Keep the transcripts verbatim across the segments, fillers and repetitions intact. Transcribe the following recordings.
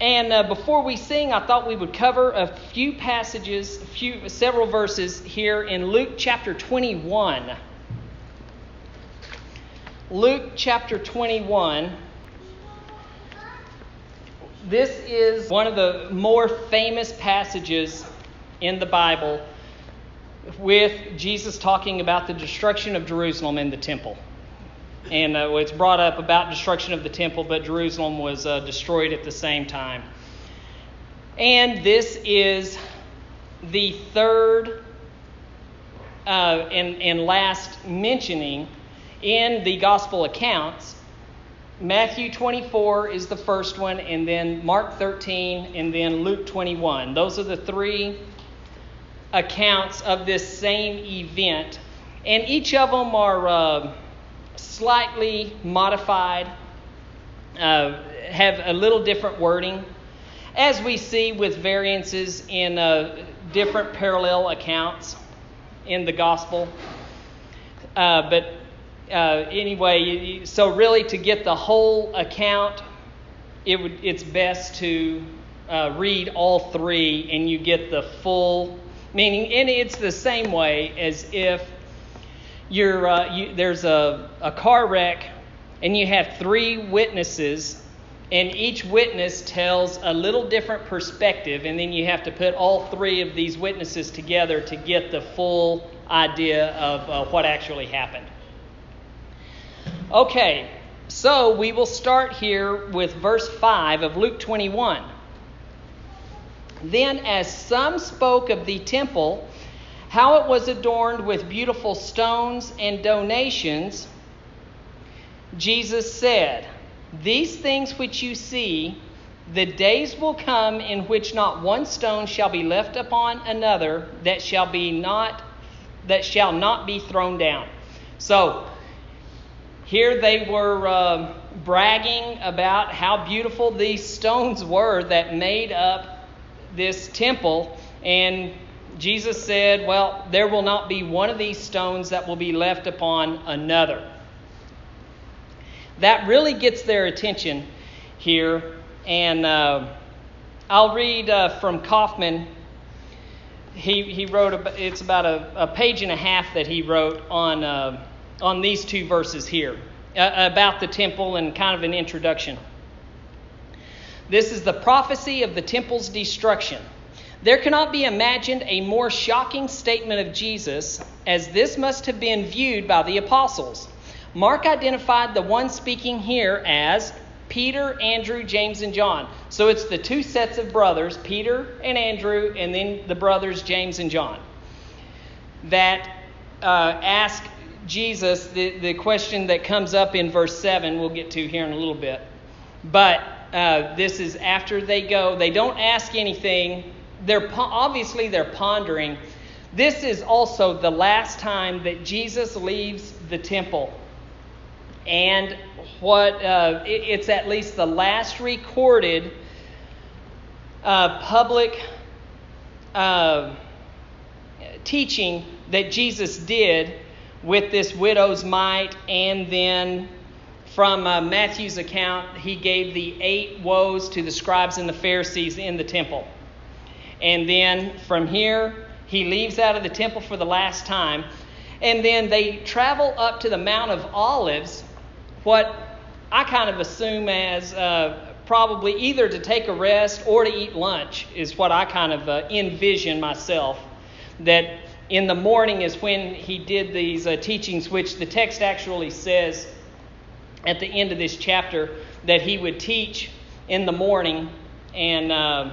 And uh, before we sing, I thought we would cover a few passages, a few, several verses here in Luke chapter twenty-one. Luke chapter twenty-one. This is one of the more famous passages in the Bible with Jesus talking about the destruction of Jerusalem and the temple. And uh, it's brought up about destruction of the temple, but Jerusalem was uh, destroyed at the same time. And this is the third uh, and, and last mentioning in the gospel accounts. Matthew twenty-four is the first one, and then Mark thirteen, and then Luke twenty-one. Those are the three accounts of this same event. And each of them are Uh, slightly modified, uh, have a little different wording, as we see with variances in uh, different parallel accounts in the gospel. Uh, but uh, anyway, so really to get the whole account, it would it's best to uh, read all three, and you get the full meaning. And it's the same way as if You're, uh, you, there's a, a car wreck, and you have three witnesses, and each witness tells a little different perspective, and then you have to put all three of these witnesses together to get the full idea of uh, what actually happened. Okay, so we will start here with verse five of Luke twenty-one. Then as some spoke of the temple, how it was adorned with beautiful stones and donations, Jesus said, "These things which you see, the days will come in which not one stone shall be left upon another that shall be not that shall not be thrown down." So here they were uh, bragging about how beautiful these stones were that made up this temple, and Jesus said, well, there will not be one of these stones that will be left upon another. That really gets their attention here. And uh, I'll read uh, from Kaufman. He he wrote, a, it's about a, a page and a half that he wrote on, uh, on these two verses here uh, about the temple, and kind of an introduction. This is the prophecy of the temple's destruction. There cannot be imagined a more shocking statement of Jesus, as this must have been viewed by the apostles. Mark identified the one speaking here as Peter, Andrew, James, and John. So it's the two sets of brothers, Peter and Andrew, and then the brothers James and John, that uh, ask Jesus the, the question that comes up in verse seven, we'll get to here in a little bit. But uh, this is after they go. They don't ask anything. They're obviously they're pondering. This is also the last time that Jesus leaves the temple, and what uh, it, it's at least the last recorded uh, public uh, teaching that Jesus did with this widow's mite, and then from uh, Matthew's account, he gave the eight woes to the scribes and the Pharisees in the temple. And then from here, he leaves out of the temple for the last time. And then they travel up to the Mount of Olives, what I kind of assume as uh, probably either to take a rest or to eat lunch is what I kind of uh, envision myself. That in the morning is when he did these uh, teachings, which the text actually says at the end of this chapter that he would teach in the morning, and uh,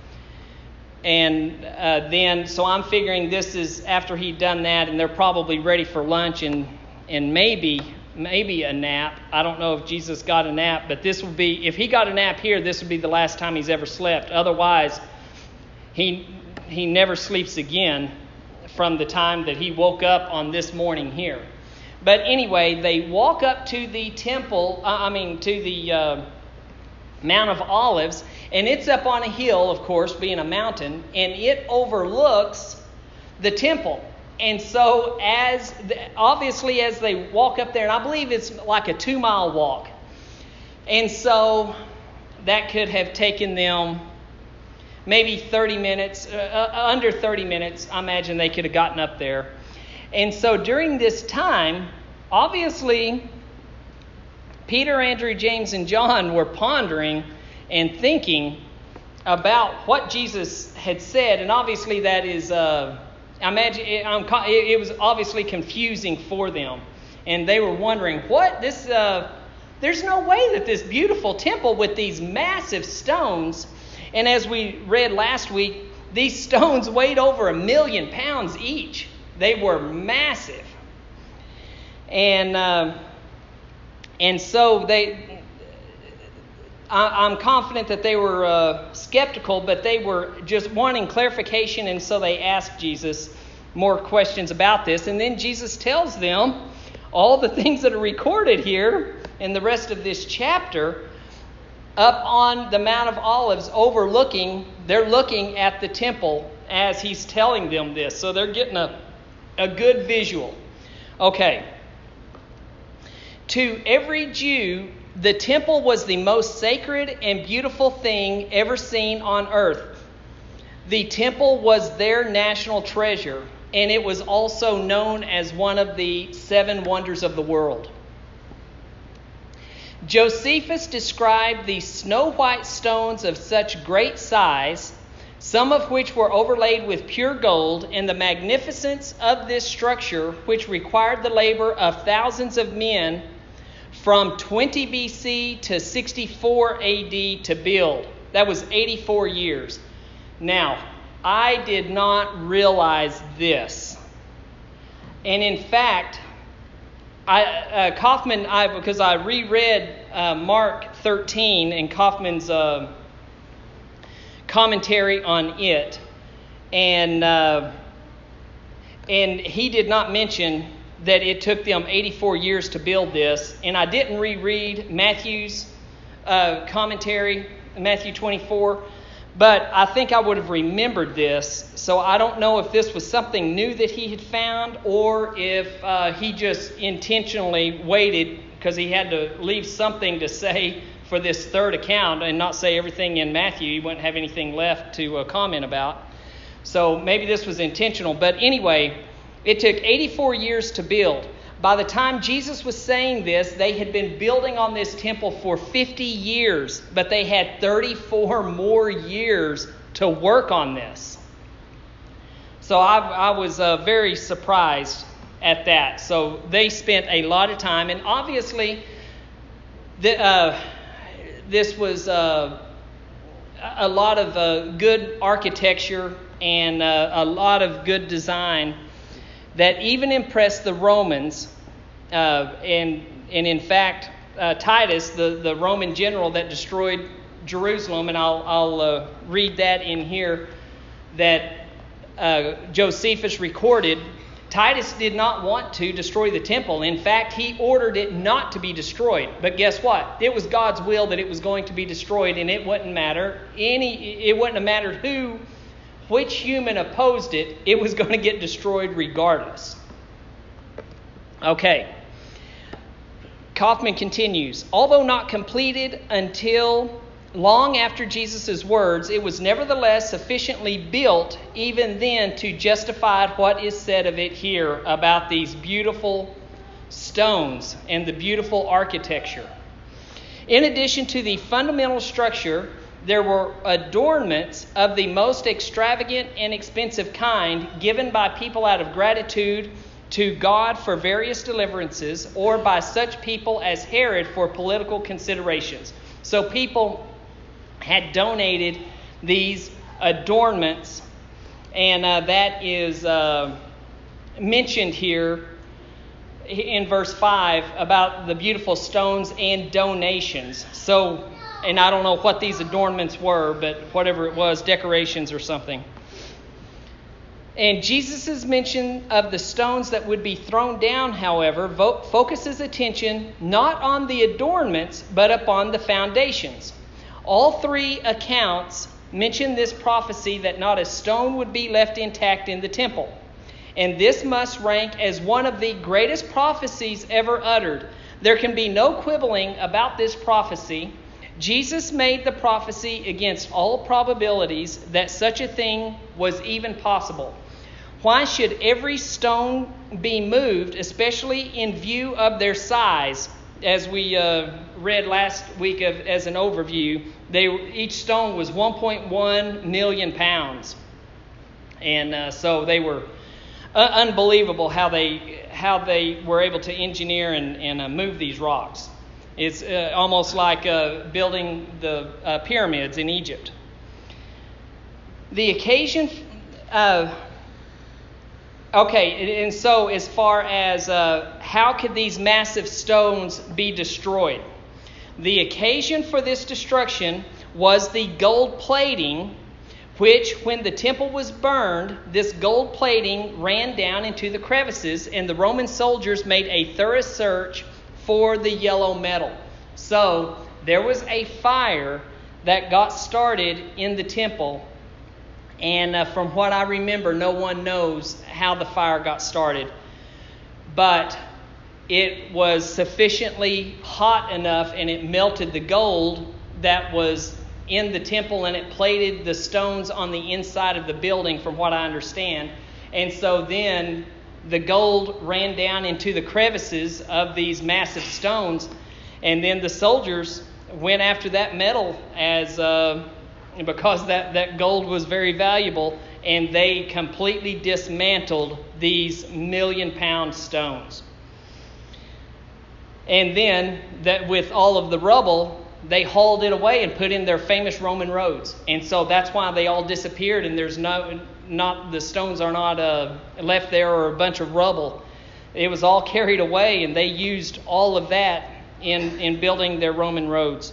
and uh, then so I'm figuring this is after he'd done that, and they're probably ready for lunch and and maybe maybe a nap. I don't know if Jesus got a nap, but this would be, if he got a nap here, this would be the last time he's ever slept. Otherwise, he he never sleeps again from the time that he woke up on this morning here. But anyway, they walk up to the temple, uh, I mean to the uh, Mount of Olives, and it's up on a hill, of course, being a mountain, and it overlooks the temple. And so as obviously as they walk up there, and I believe it's like a two-mile walk, and so that could have taken them maybe thirty minutes, uh, under thirty minutes. I imagine they could have gotten up there. And so during this time, obviously, Peter, Andrew, James, and John were pondering and thinking about what Jesus had said. And obviously that is, uh, I imagine, it, it was obviously confusing for them. And they were wondering, what? This, uh, there's no way that this beautiful temple with these massive stones, and as we read last week, these stones weighed over a million pounds each. They were massive. And uh, and so they, I, I'm confident that they were uh, skeptical, but they were just wanting clarification, and so they asked Jesus more questions about this. And then Jesus tells them all the things that are recorded here in the rest of this chapter up on the Mount of Olives overlooking, they're looking at the temple as he's telling them this. So they're getting a, a good visual. Okay. To every Jew, the temple was the most sacred and beautiful thing ever seen on earth. The temple was their national treasure, and it was also known as one of the seven wonders of the world. Josephus described the snow-white stones of such great size, some of which were overlaid with pure gold, and the magnificence of this structure, which required the labor of thousands of men from twenty B C to sixty-four A D to build. That was eighty-four years. Now, I did not realize this. And in fact, I, uh, Kaufman, I, because I reread uh, Mark thirteen and Kaufman's uh, commentary on it, and uh, and he did not mention that it took them eighty-four years to build this. And I didn't reread Matthew's uh, commentary, Matthew twenty-four, but I think I would have remembered this. So I don't know if this was something new that he had found, or if uh, he just intentionally waited because he had to leave something to say for this third account and not say everything in Matthew. He wouldn't have anything left to uh, comment about. So maybe this was intentional. But anyway, it took eighty-four years to build. By the time Jesus was saying this, they had been building on this temple for fifty years, but they had thirty-four more years to work on this. So I, I was uh, very surprised at that. So they spent a lot of time, and obviously the, uh, this was uh, a lot of uh, good architecture and uh, a lot of good design that even impressed the Romans. Uh, and, and in fact, uh, Titus, the, the Roman general that destroyed Jerusalem, and I'll, I'll uh, read that in here, that uh, Josephus recorded, Titus did not want to destroy the temple. In fact, he ordered it not to be destroyed. But guess what? It was God's will that it was going to be destroyed, and it wouldn't matter. Any, it wouldn't have mattered who, which human opposed it, it was going to get destroyed regardless. Okay. Kaufman continues, although not completed until long after Jesus' words, it was nevertheless sufficiently built even then to justify what is said of it here about these beautiful stones and the beautiful architecture. In addition to the fundamental structure, there were adornments of the most extravagant and expensive kind given by people out of gratitude to God for various deliverances, or by such people as Herod for political considerations. So people had donated these adornments, and uh, that is uh, mentioned here in verse five about the beautiful stones and donations. So, and I don't know what these adornments were, but whatever it was, decorations or something. And Jesus' mention of the stones that would be thrown down, however, vo- focuses attention not on the adornments, but upon the foundations. All three accounts mention this prophecy that not a stone would be left intact in the temple. And this must rank as one of the greatest prophecies ever uttered. There can be no quibbling about this prophecy. Jesus made the prophecy against all probabilities that such a thing was even possible. Why should every stone be moved, especially in view of their size? As we uh, read last week of, as an overview, they each stone was one point one million pounds. And uh, so they were uh, unbelievable how they how they were able to engineer and, and uh, move these rocks. It's uh, almost like uh, building the uh, pyramids in Egypt. The occasion... Uh, okay, and so as far as uh, how could these massive stones be destroyed? The occasion for this destruction was the gold plating, which, when the temple was burned, this gold plating ran down into the crevices, and the Roman soldiers made a thorough search for the yellow metal. So there was a fire that got started in the temple, and uh, from what I remember, no one knows how the fire got started, but it was sufficiently hot enough, and it melted the gold that was in the temple, and it plated the stones on the inside of the building, from what I understand. And so then the gold ran down into the crevices of these massive stones, and then the soldiers went after that metal as uh, because that, that gold was very valuable, and they completely dismantled these million-pound stones. And then that with all of the rubble, they hauled it away and put in their famous Roman roads. And so that's why they all disappeared, and there's no, not the stones are not uh, left there or a bunch of rubble. It was all carried away, and they used all of that in, in building their Roman roads.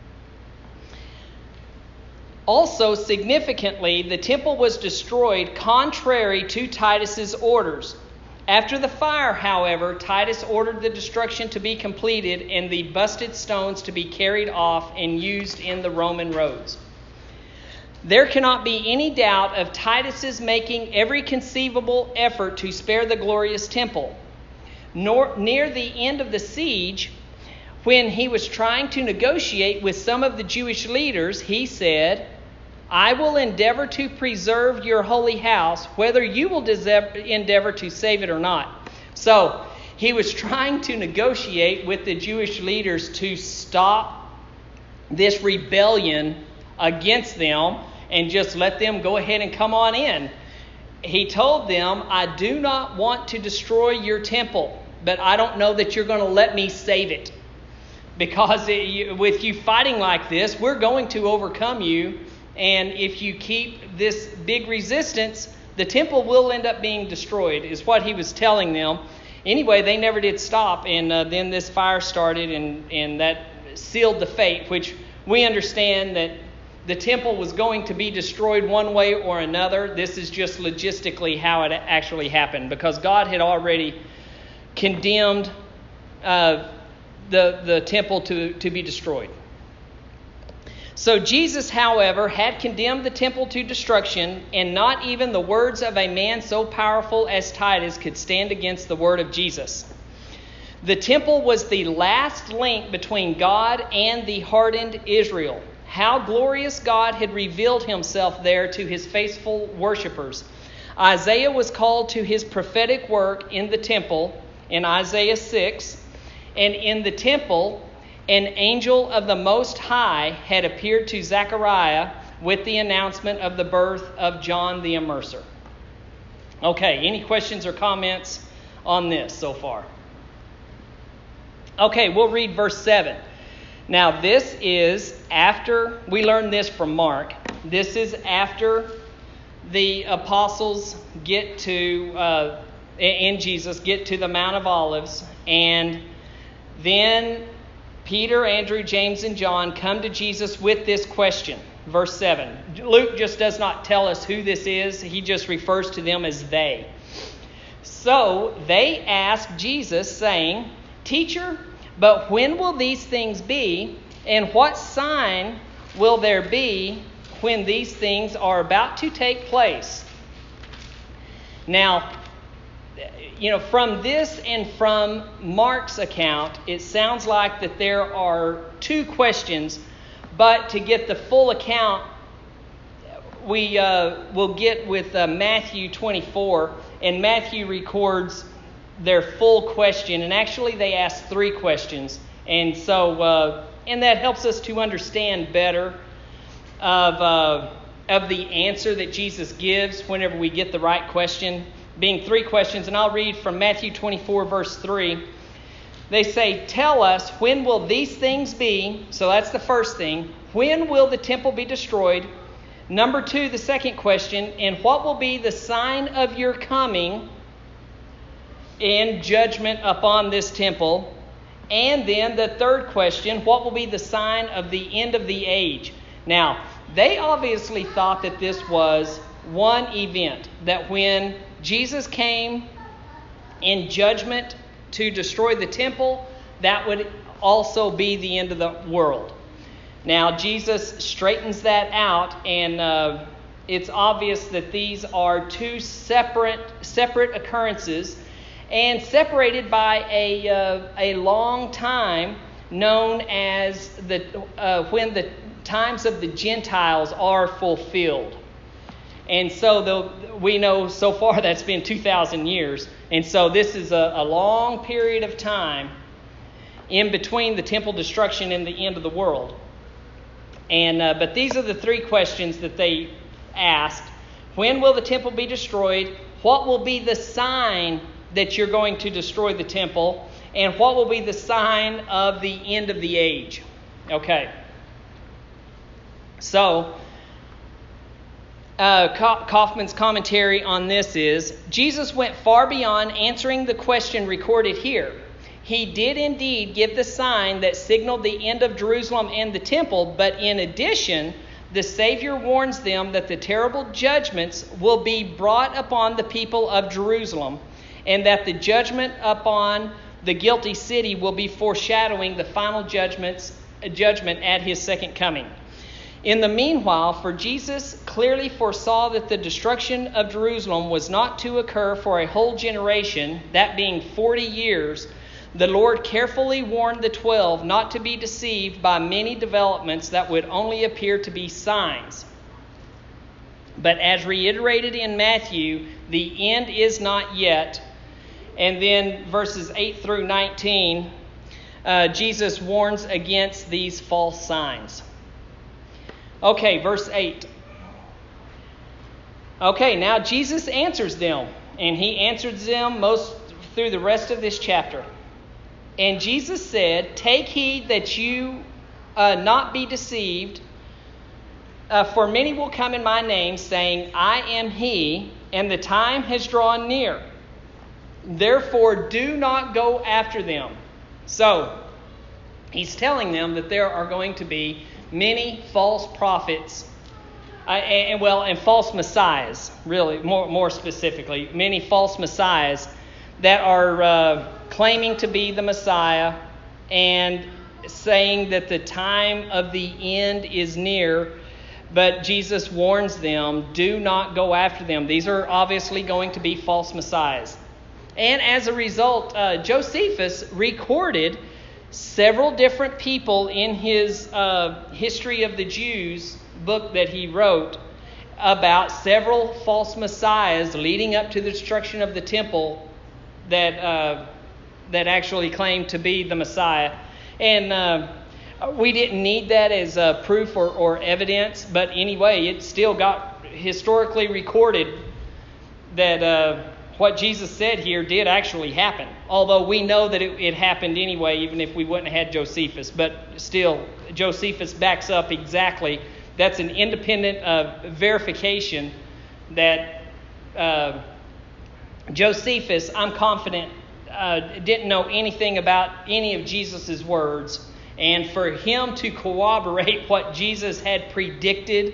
Also, significantly, the temple was destroyed contrary to Titus's orders. After the fire, however, Titus ordered the destruction to be completed and the busted stones to be carried off and used in the Roman roads. There cannot be any doubt of Titus's making every conceivable effort to spare the glorious temple. Nor, near the end of the siege, when he was trying to negotiate with some of the Jewish leaders, he said, "I will endeavor to preserve your holy house, whether you will endeavor to save it or not." So he was trying to negotiate with the Jewish leaders to stop this rebellion against them and just let them go ahead and come on in. He told them, "I do not want to destroy your temple, but I don't know that you're going to let me save it. Because it, with you fighting like this, we're going to overcome you. And if you keep this big resistance, the temple will end up being destroyed," is what he was telling them. Anyway, they never did stop. And uh, then this fire started, and, and that sealed the fate, which we understand that the temple was going to be destroyed one way or another. This is just logistically how it actually happened, because God had already condemned uh, the, the temple to, to be destroyed. So Jesus, however, had condemned the temple to destruction, and not even the words of a man so powerful as Titus could stand against the word of Jesus. The temple was the last link between God and the hardened Israel. How glorious God had revealed himself there to his faithful worshipers. Isaiah was called to his prophetic work in the temple in Isaiah six, and in the temple an angel of the Most High had appeared to Zechariah with the announcement of the birth of John the Immerser. Okay, any questions or comments on this so far? Okay, we'll read verse seven. Now this is after, we learned this from Mark, this is after the apostles get to, uh, and Jesus get to the Mount of Olives, and then Peter, Andrew, James, and John come to Jesus with this question. Verse seven. Luke just does not tell us who this is. He just refers to them as they. So they ask Jesus, saying, "Teacher, but when will these things be? And what sign will there be when these things are about to take place?" Now, you know, from this and from Mark's account, it sounds like that there are two questions but to get the full account, we uh, will get with uh, Matthew twenty-four, and Matthew records their full question, and actually they ask three questions, and so uh, and that helps us to understand better of uh, of the answer that Jesus gives whenever we get the right question, being three questions. And I'll read from Matthew twenty-four, verse three. They say, "Tell us, when will these things be?" So that's the first thing. When will the temple be destroyed? Number two, the second question, "And what will be the sign of your coming in judgment upon this temple?" And then the third question, "What will be the sign of the end of the age?" Now, they obviously thought that this was one event, that when Jesus came in judgment to destroy the temple, that would also be the end of the world. Now, Jesus straightens that out, and uh, it's obvious that these are two separate separate occurrences, and separated by a uh, a long time, known as the uh, when the times of the Gentiles are fulfilled. And so the, we know so far that's been two thousand years, and so this is a, a long period of time in between the temple destruction and the end of the world. And uh, but these are the three questions that they asked. When will the temple be destroyed? What will be the sign that you're going to destroy the temple? And what will be the sign of the end of the age? Okay. So, uh, Kaufman's commentary on this is, Jesus went far beyond answering the question recorded here. He did indeed give the sign that signaled the end of Jerusalem and the temple, but in addition, the Savior warns them that the terrible judgments will be brought upon the people of Jerusalem, and that the judgment upon the guilty city will be foreshadowing the final judgments, judgment at his second coming. In the meanwhile, for Jesus clearly foresaw that the destruction of Jerusalem was not to occur for a whole generation, that being forty years, the Lord carefully warned the twelve not to be deceived by many developments that would only appear to be signs. But as reiterated in Matthew, the end is not yet. And then verses eight through nineteen, uh, Jesus warns against these false signs. Okay, verse eight. Okay, now Jesus answers them, and he answers them most through the rest of this chapter. And Jesus said, "Take heed that you uh, not be deceived, uh, for many will come in my name, saying, 'I am he,' and the time has drawn near. Therefore, do not go after them." So, he's telling them that there are going to be many false prophets, uh, and, and well, and false messiahs, really, more more specifically, many false messiahs that are uh, claiming to be the Messiah and saying that the time of the end is near. But Jesus warns them, do not go after them. These are obviously going to be false messiahs. And as a result, uh, Josephus recorded several different people in his uh, History of the Jews book that he wrote about several false messiahs leading up to the destruction of the temple that uh, that actually claimed to be the Messiah. And uh, we didn't need that as uh, proof or, or evidence, but anyway, it still got historically recorded that uh, what Jesus said here did actually happen. Although we know that it, it happened anyway, even if we wouldn't have had Josephus. But still, Josephus backs up exactly. That's an independent uh, verification that uh, Josephus, I'm confident, uh, didn't know anything about any of Jesus' words. And for him to corroborate what Jesus had predicted,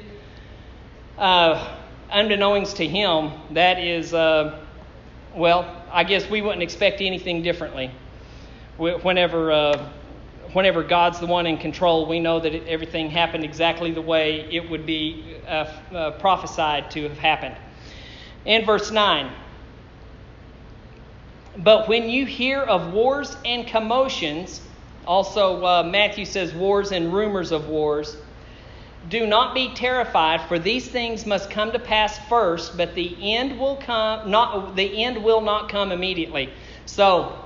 uh, unbeknownst to him, that is... Uh, Well, I guess we wouldn't expect anything differently. Whenever uh, whenever God's the one in control, we know that it, everything happened exactly the way it would be uh, uh, prophesied to have happened. In verse nine, "But when you hear of wars and commotions," also uh, Matthew says wars and rumors of wars, do not be terrified, for these things must come to pass first, but the end will come not the end will not come immediately. So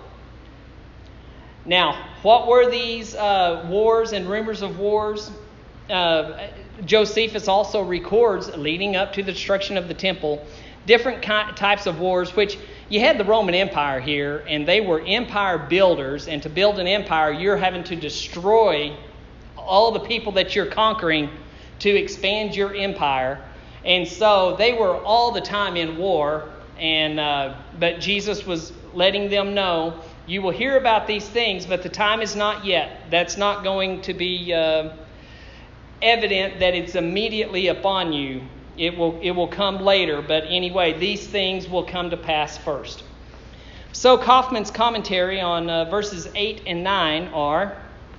now, what were these uh, wars and rumors of wars? Uh, Josephus also records, leading up to the destruction of the temple, different ki- types of wars, which you had the Roman Empire here, and they were empire builders, and to build an empire, you're having to destroy all the people that you're conquering to expand your empire. And so they were all the time in war, and uh, but Jesus was letting them know, you will hear about these things, but the time is not yet. That's not going to be uh, evident that it's immediately upon you. It will it will come later, but anyway, these things will come to pass first. So Kaufman's commentary on uh, verses eight and nine are,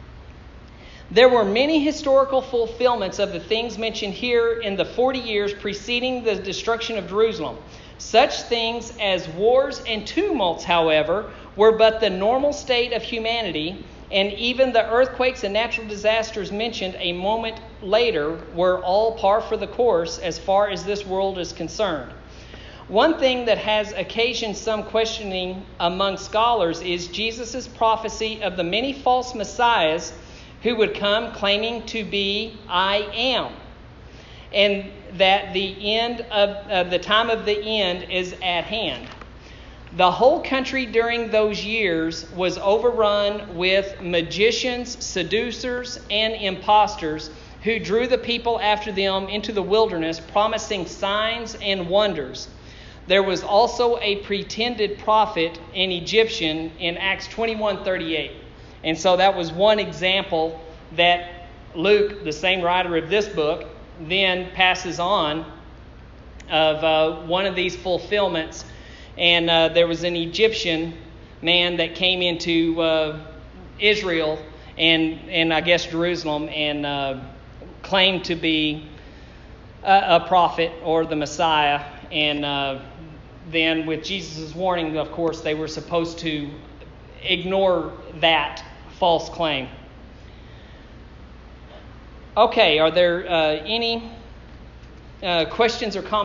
there were many historical fulfillments of the things mentioned here in the forty years preceding the destruction of Jerusalem. Such things as wars and tumults, however, were but the normal state of humanity, and even the earthquakes and natural disasters mentioned a moment later were all par for the course as far as this world is concerned. One thing that has occasioned some questioning among scholars is Jesus' prophecy of the many false messiahs who would come claiming to be I am, and that the end of uh, the time of the end is at hand. The whole country during those years was overrun with magicians, seducers, and impostors who drew the people after them into the wilderness, promising signs and wonders. There was also a pretended prophet, an Egyptian, in Acts twenty-one thirty-eight. And so that was one example that Luke, the same writer of this book, then passes on of uh, one of these fulfillments. And uh, there was an Egyptian man that came into uh, Israel and, and I guess Jerusalem and uh, claimed to be a, a prophet or the Messiah. And uh, then with Jesus' warning, of course, they were supposed to ignore that false claim. Okay, are there uh, any uh, questions or comments?